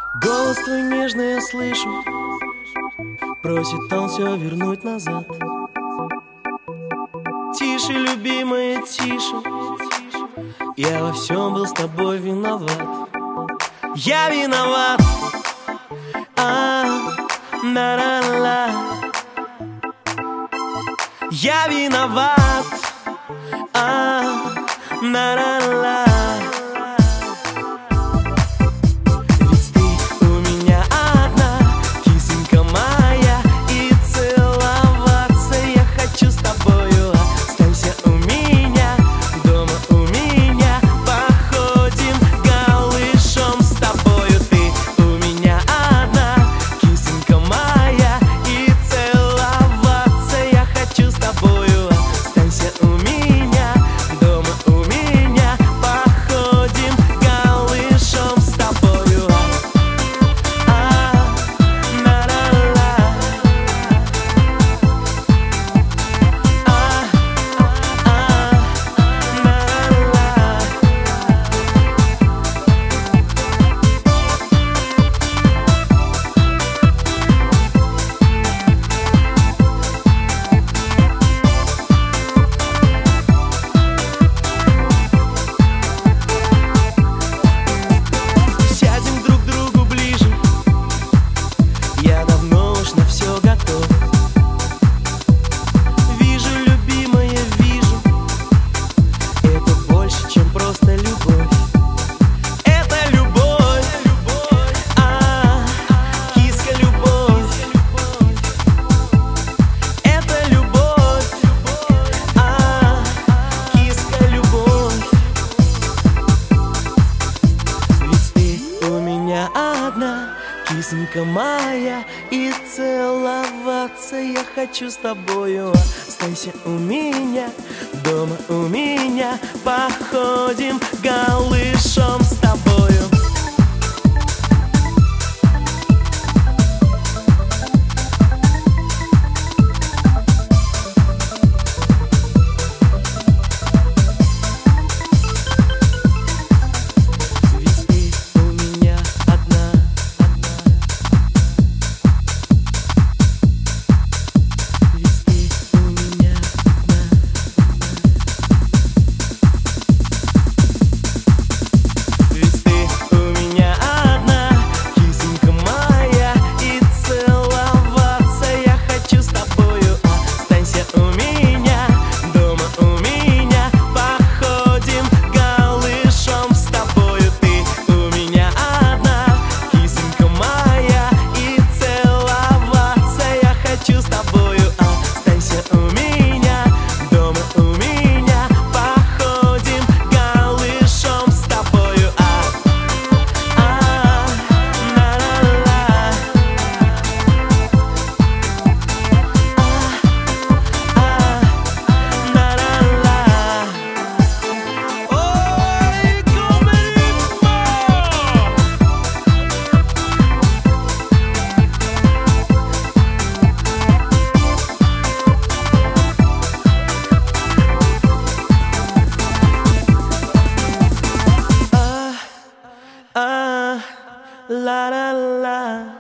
Голос твой нежный я слышу, просит он все вернуть назад. Тише, любимая, тише, я во всем был с тобой виноват. Я виноват, на-на-на. Я виноват, на-на-на. Ведь ты у меня одна, кисонька моя, и целоваться я хочу с тобою. Останься у меня, дома у меня, походим голышом с тобою. Ты у меня одна, кисонька моя, и целоваться я хочу с тобою. Останься у меня, дома у меня, походим голышом с тобою. На-на-на. Сядем друг к другу ближе, я давно уж на все готов. Вижу, любимая, вижу, это больше, чем просто любовь. Это любовь, киска, любовь. Это любовь, киска, любовь. Ведь ты у меня одна, кисонька моя, и целоваться я хочу с тобою. Останься у меня, дома у меня, походим голышом с тобою. Ведь ты у меня одна, ведь ты у меня одна. Ведь ты у меня одна, кисонька моя, и целоваться я хочу с тобою. Останься у меня, дома у меня, походим голышом с тобою. Ты у меня одна, кисонька моя, и целоваться я хочу с тобою. Останься у меня, дома у меня, походим голышом с тобою. На-на-на. На-на-на. Ой, come ritmo. La la la.